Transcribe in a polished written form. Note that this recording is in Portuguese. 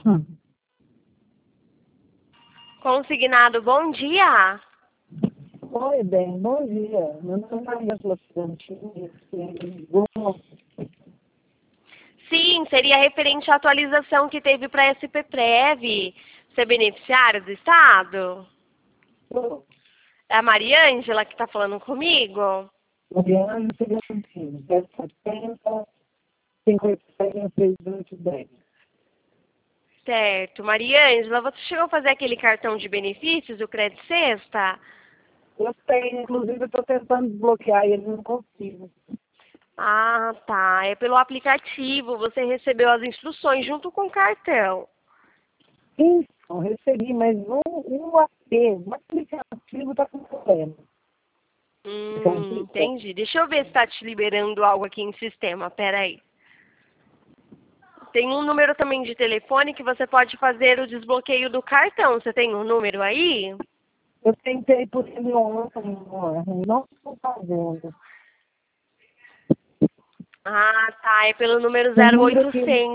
Consignado, bom dia. Oi, bem, bom dia. Meu nome é Maria Florentino. Sim, seria referente à atualização que teve para a SPPrev, ser beneficiário do Estado. É a Maria Ângela que está falando comigo? Mariana Florentino, 770 57 3210. Certo. Maria Ângela, você chegou a fazer aquele cartão de benefícios, o Crédito Sexta? Eu tenho, inclusive, eu estou tentando desbloquear e ele não consigo. Ah, tá. É pelo aplicativo. Você recebeu as instruções junto com o cartão. Sim, eu recebi, mas o aplicativo está com problema. Entendi. Deixa eu ver se está te liberando algo aqui em sistema. Pera aí. Tem um número também de telefone que você pode fazer o desbloqueio do cartão. Você tem um número aí? Eu tentei por ele ontem, não estou fazendo. Ah, tá. É pelo número O número que 0800.